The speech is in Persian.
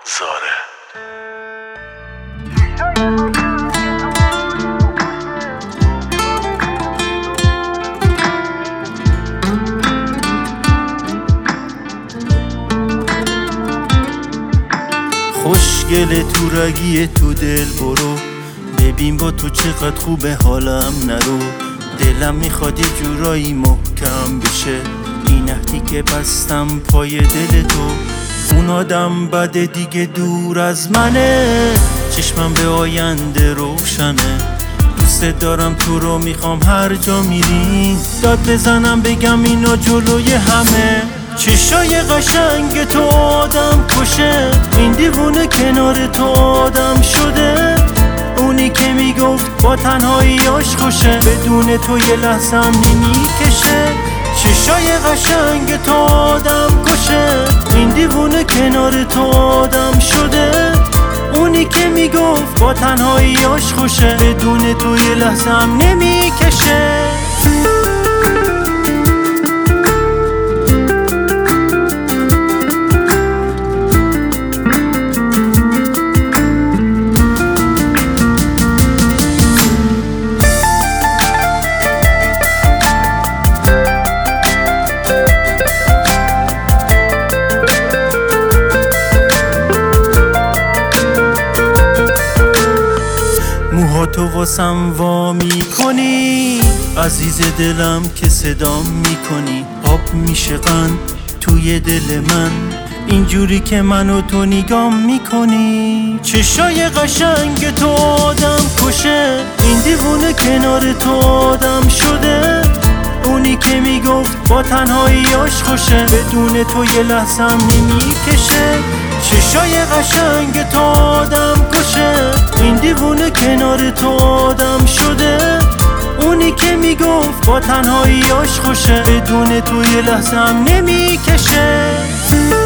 زاره. خوشگله تو رگی تو دل برو، ببین با تو چقدر خوبه حالم نرو. دلم میخواد یه جورایی محکم بشه، این عهدی که بستم پای دل تو. اون آدم بده دیگه دور از منه، چشمم به آینده روشنه. دوست دارم تو رو میخوام هر جا میری داد بزنم بگم اینا جلوی همه. چشای قشنگ تو آدم کشه، این دیوونه کنار تو آدم شده. اونی که میگفت با تنهاییاش خوشه، بدون تو یه لحظم نمیکشه. چشای قشنگ تو آدم کشه، این دیوونه کنار تو آدم شده. اونی که میگفت با تنهاییاش خوشه، بدون تو یه لحظم نمیکشه. موهاتو واسم وا میکنی، عزیز دلم که صدام میکنی. آب میشه قند توی دل من، اینجوری که منو تو نگام میکنی. چشای قشنگ تو آدم کشه، این دیوونه کنار تو آدم شده. اونی که میگفت با تنهاییاش خوشه، بدون تو یه لحظم نمیکشه. چشای قشنگ تو آدم کشه، این دیوونه کنار تو آدم شده. اونی که میگفت با تنهاییاش خوشه، بدون تو یه لحظم نمیکشه.